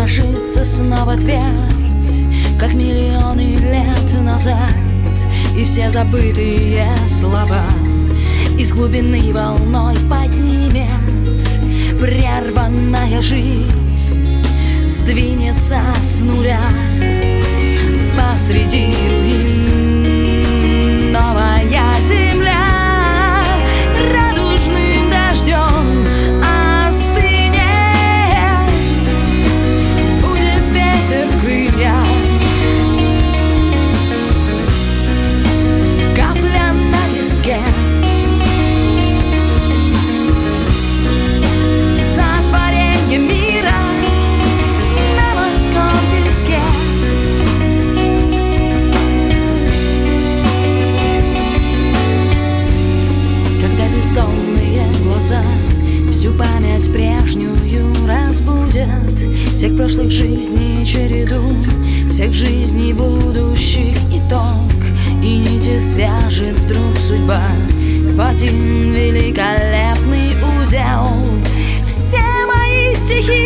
ложится снова твердь, как миллионы лет назад. И все забытые слова из глубины волной поднимет. Прерванная жизнь сдвинется с нуля. Посреди руин новая земля радужным дождем остынет. Будет ветер в крыльях, капля на виске, сотворение мира на морском песке. Когда бездонные глаза всю память прежнюю разбудят, всех прошлых жизней череду, всех жизней будущих итог, и нити свяжет вдруг судьба в один великолепный узел. Все мои стихи